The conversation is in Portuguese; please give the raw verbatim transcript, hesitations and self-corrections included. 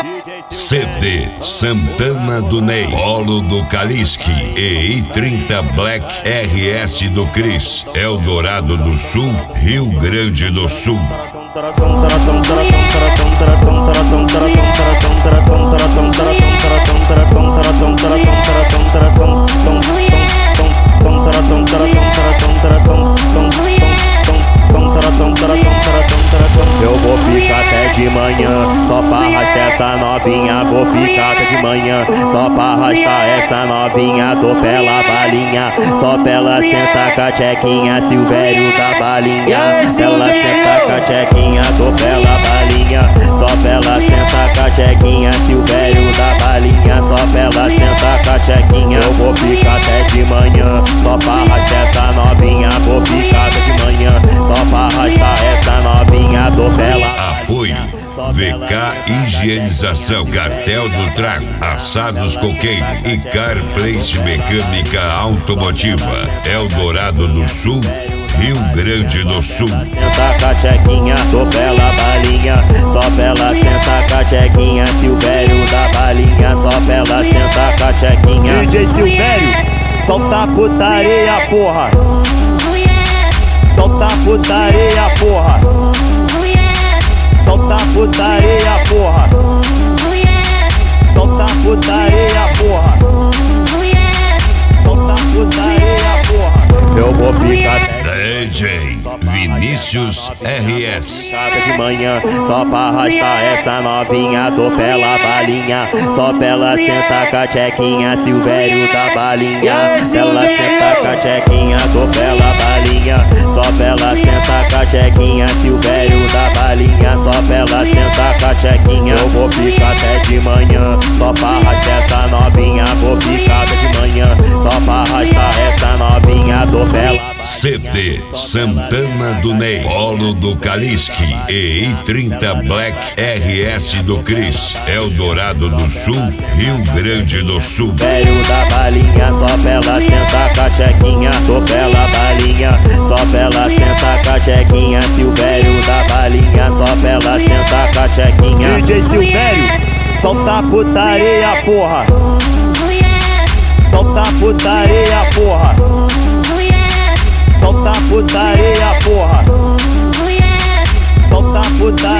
C D Santana do Ney, Polo do Kaliski e I trinta Black R S do Cris, Eldorado do Sul, Rio Grande do Sul. Eu vou ficar até de manhã, só pra arrastar essa novinha. Vou ficar até de manhã, só pra arrastar essa novinha. Dou pela balinha, só pra ela sentar com a tchequinha. Silvério da balinha, ela senta com a tchequinha. Dou pela balinha, só pra ela sentar com a tchequinha. Silvério da balinha, só pra ela sentar com a tchequinha. Eu vou ficar até de manhã, só pra arrastar essa novinha. Vou ficar até de manhã, só pra arrastar essa novinha. Dou pela Apoio V K Higienização, Cartel do Trago, Assados Coqueiro e Car Place Mecânica Automotiva, Eldorado do Sul, Rio Grande do Sul. Senta com a tchequinha, tô pela balinha, só pra ela sentar com a tchequinha. Silvério da balinha, só pra ela sentar com a tchequinha. D J Silvério, solta a putaria, porra. Solta a putaria, porra. Solta a putaria, porra. Solta a putaria, porra. Solta a putaria, porra. Eu vou ficar D J Vinícius R S. de manhã, só pra arrastar essa novinha. Dou pela balinha, só pra ela sentar com a tchequinha. Silvério da balinha, ela senta com a tchequinha. Dou pela balinha, só pra ela sentar com a tchequinha. Silvério da balinha, só pra ela sentar com a tchequinha. Eu vou ficar até de manhã, só pra arrastar essa novinha. Vou ficar até de manhã, só pra arrastar essa novinha. Dou pela C D Santana do Ney, Polo do Kaliski e I trinta Black R S do Cris, Eldorado do Sul, Rio Grande do Sul. Silvério da balinha, só pra ela sentar com a tchequinha. Tô pela balinha, só pra ela sentar com a tchequinha. Silvério da balinha, só pra ela sentar com a tchequinha. D J Silvério, solta a putaria, porra. Solta a putaria, porra. Solta a putaria, porra. Solta a putaria.